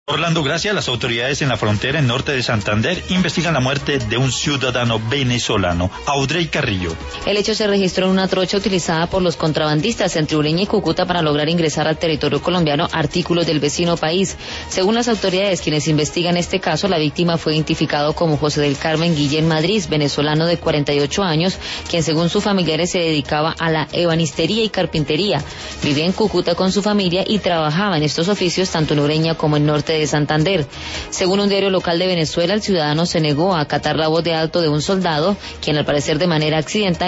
Orlando Gracia, las autoridades en la frontera en norte de Santander investigan la muerte de un ciudadano venezolano, Audrey Carrillo. El hecho se registró en una trocha utilizada por los contrabandistas entre Ureña y Cúcuta para lograr ingresar al territorio colombiano artículos del vecino país. Según las autoridades quienes investigan este caso, la víctima fue identificado como José del Carmen Guillén Madrid, venezolano de 48 años, quien según sus familiares se dedicaba a la ebanistería y carpintería. Vivía en Cúcuta con su familia y trabajaba en estos oficios tanto en Ureña como en norte de Santander. Según un diario local de Venezuela, el ciudadano se negó a acatar la voz de alto de un soldado, quien al parecer de manera accidental